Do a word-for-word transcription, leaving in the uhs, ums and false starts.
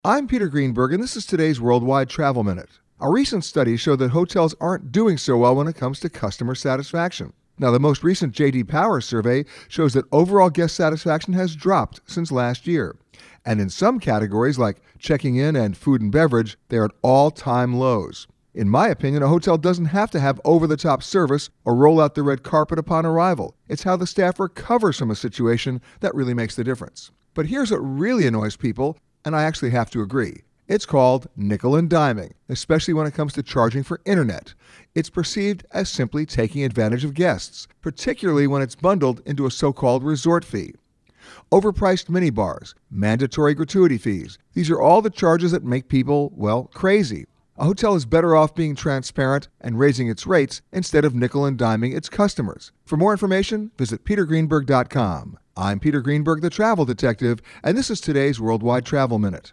I'm Peter Greenberg, and this is today's Worldwide Travel Minute. A recent study showed that hotels aren't doing so well when it comes to customer satisfaction. Now, the most recent J D Power survey shows that overall guest satisfaction has dropped since last year. And in some categories, like checking in and food and beverage, they're at all-time lows. In my opinion, a hotel doesn't have to have over-the-top service or roll out the red carpet upon arrival. It's how the staff recovers from a situation that really makes the difference. But here's what really annoys people, and I actually have to agree. It's called nickel and diming, especially when it comes to charging for internet. It's perceived as simply taking advantage of guests, particularly when it's bundled into a so-called resort fee. Overpriced minibars, mandatory gratuity fees, these are all the charges that make people, well, crazy. A hotel is better off being transparent and raising its rates instead of nickel and diming its customers. For more information, visit peter greenberg dot com. I'm Peter Greenberg, the Travel Detective, and this is today's Worldwide Travel Minute.